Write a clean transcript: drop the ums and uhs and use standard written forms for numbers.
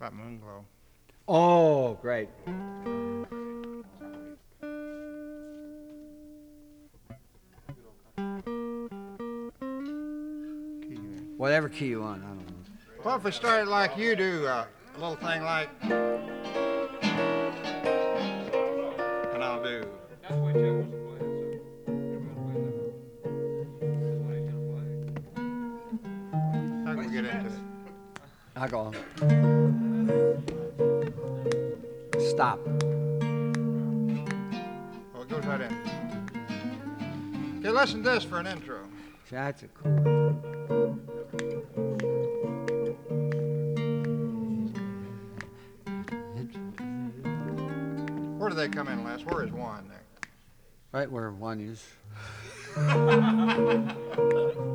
About Moonglow. Oh, great. Key in. Whatever key you want, I don't know. What if we started like you do, a little thing like, and I'll do. That's what Joe wants to play. So we'll play that. That's what he's gonna play. How can we get into it? I go. Stop. Well, it goes right in. Okay, listen to this for an intro. That's a cool. Where do they come in, Les? Where is one there? Right where one is.